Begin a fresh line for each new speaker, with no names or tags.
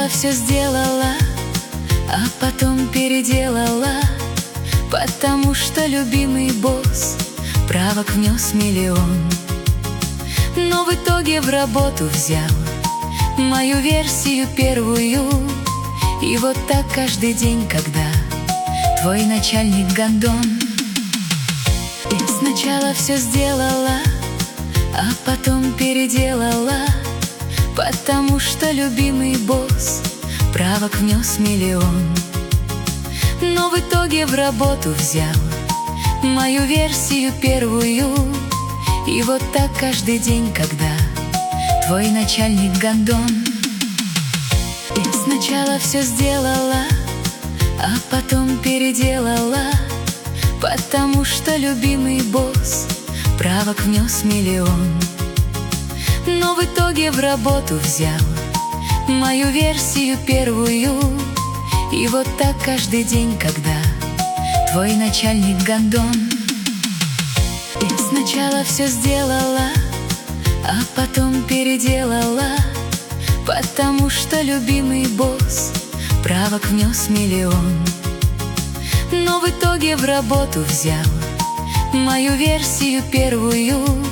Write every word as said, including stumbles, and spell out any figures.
Сначала все сделала, а потом переделала, потому что любимый босс правок внес миллион. Но в итоге в работу взял мою версию первую. И вот так каждый день, когда твой начальник гондон. И сначала все сделала, а потом переделала, потому что любимый босс правок внес миллион. Но в итоге в работу взял мою версию первую. И вот так каждый день, когда твой начальник гондон. И сначала все сделала, а потом переделала, потому что любимый босс правок внес миллион. Но в итоге в работу взял мою версию первую. И вот так каждый день, когда твой начальник гондон. И сначала все сделала, а потом переделала, потому что любимый босс правок внес миллион. Но в итоге в работу взял мою версию первую.